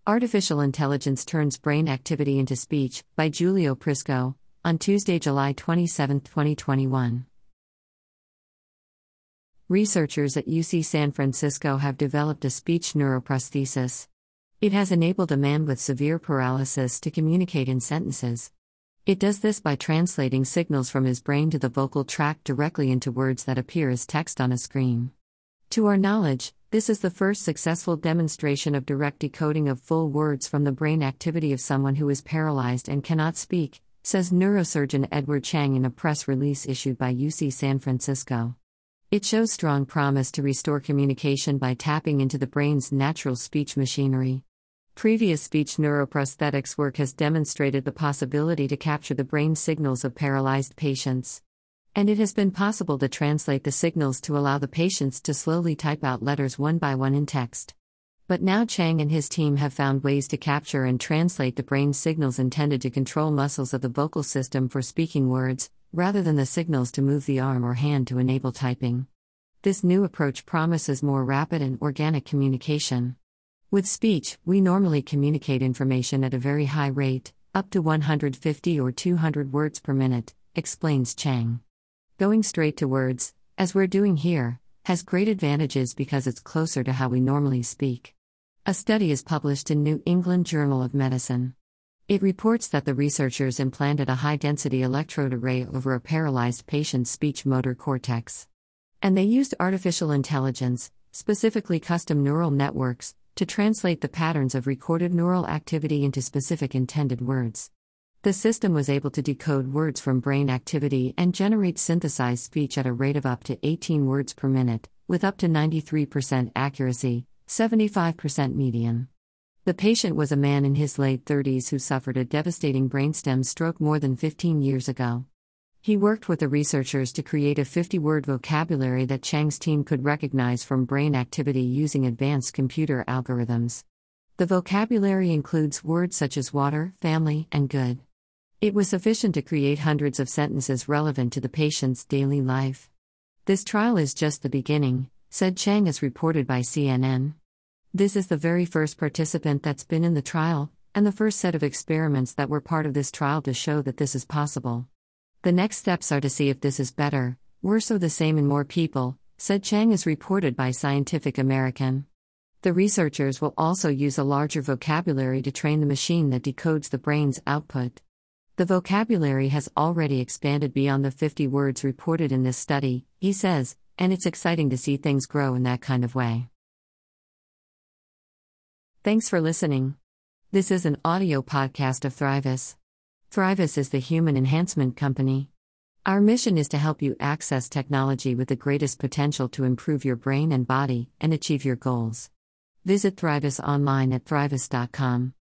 Artificial Intelligence Turns Brain Activity into Speech, by Giulio Prisco, on Tuesday, July 27, 2021. Researchers at UC San Francisco have developed a speech neuroprosthesis. It has enabled a man with severe paralysis to communicate in sentences. It does this by translating signals from his brain to the vocal tract directly into words that appear as text on a screen. To our knowledge, this is the first successful demonstration of direct decoding of full words from the brain activity of someone who is paralyzed and cannot speak, says neurosurgeon Edward Chang in a press release issued by UC San Francisco. It shows strong promise to restore communication by tapping into the brain's natural speech machinery. Previous speech neuroprosthetics work has demonstrated the possibility to capture the brain signals of paralyzed patients. And it has been possible to translate the signals to allow the patients to slowly type out letters one by one in text. But now Chang and his team have found ways to capture and translate the brain signals intended to control muscles of the vocal system for speaking words, rather than the signals to move the arm or hand to enable typing. This new approach promises more rapid and organic communication. With speech, we normally communicate information at a very high rate, up to 150 or 200 words per minute, explains Chang. Going straight to words, as we're doing here, has great advantages because it's closer to how we normally speak. A study is published in New England Journal of Medicine. It reports that the researchers implanted a high-density electrode array over a paralyzed patient's speech motor cortex. And they used artificial intelligence, specifically custom neural networks, to translate the patterns of recorded neural activity into specific intended words. The system was able to decode words from brain activity and generate synthesized speech at a rate of up to 18 words per minute, with up to 93% accuracy, 75% median. The patient was a man in his late 30s who suffered a devastating brainstem stroke more than 15 years ago. He worked with the researchers to create a 50-word vocabulary that Chang's team could recognize from brain activity using advanced computer algorithms. The vocabulary includes words such as water, family, and good. It was sufficient to create hundreds of sentences relevant to the patient's daily life. This trial is just the beginning, said Chang as reported by CNN. This is the very first participant that's been in the trial, and the first set of experiments that were part of this trial to show that this is possible. The next steps are to see if this is better, worse, or the same in more people, said Chang as reported by Scientific American. The researchers will also use a larger vocabulary to train the machine that decodes the brain's output. The vocabulary has already expanded beyond the 50 words reported in this study, he says, and it's exciting to see things grow in that kind of way. Thanks for listening. This is an audio podcast of Thrivus. Thrivus is the human enhancement company. Our mission is to help you access technology with the greatest potential to improve your brain and body and achieve your goals. Visit Thrivus online at thrivus.com.